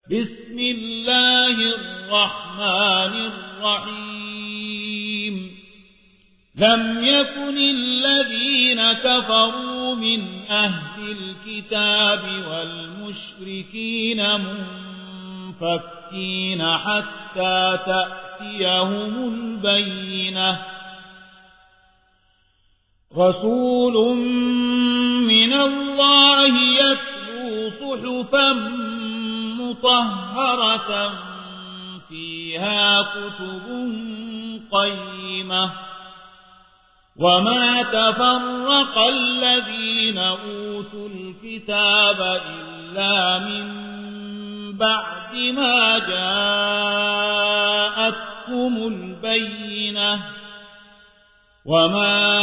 بسم الله الرحمن الرحيم لم يكن الذين كفروا من أهل الكتاب والمشركين منفكين حتى تأتيهم البينة رسول من الله يتلو صحفا مطهرة فيها كتب قيمة وما تفرق الذين أوتوا الكتاب إلا من بعد ما جاءتهم البينة وما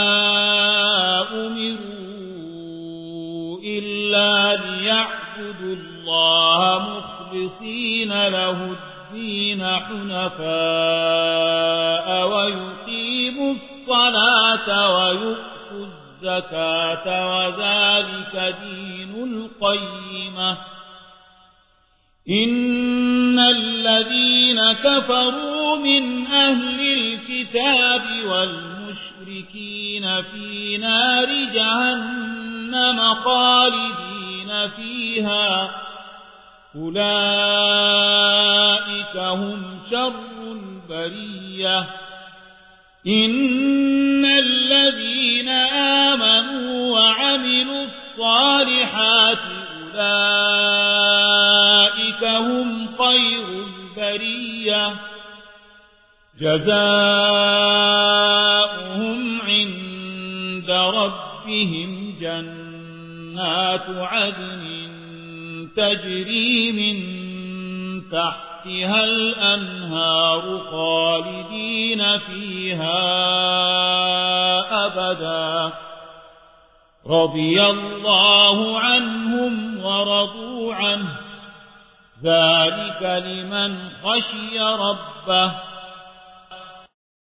أمروا إلا ليعبدوا الله مخلصين له الدين حنفاء ويقيموا الصلاة ويؤتوا الزكاة وذلك دين القيمة إن الذين كفروا من أهل الكتاب والمشركين في نار جهنم خالدين فيها أولئك هم شر البرية إن الذين آمنوا وعملوا الصالحات أولئك هم خير البرية جزاؤهم عند ربهم جنات عدن تجري من تحتها الأنهار خالدين فيها أبدا رضي الله عنهم ورضوا عنه ذلك لمن خشي ربه